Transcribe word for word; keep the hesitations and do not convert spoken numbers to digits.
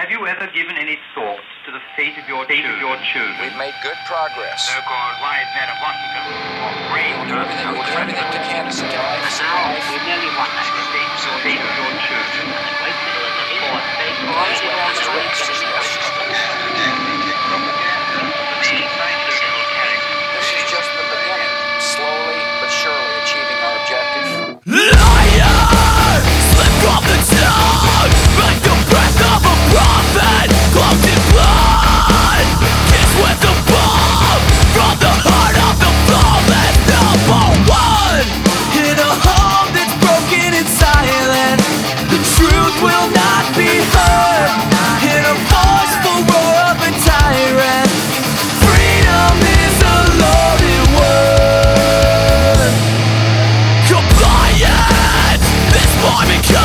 Have you ever given any thought to the fate of your, fate of your children? We've made good progress. So-called wise men of Washington, or brave We'll do everything, we'll do everything we can to see their life survive. The fate, the fate of your children. Those weapons to witnesses, yes. This is just the beginning, slowly but surely achieving our objective. Liar! Slip from the tongue, like the breath of a prophet, cloaked in blood. Kiss with the bomb from the heart of the flawless number one. In a home that's broken and silent, the truth will not be heard. In a forceful roar of a tyrant, freedom is a loaded word. Compliance, this boy becomes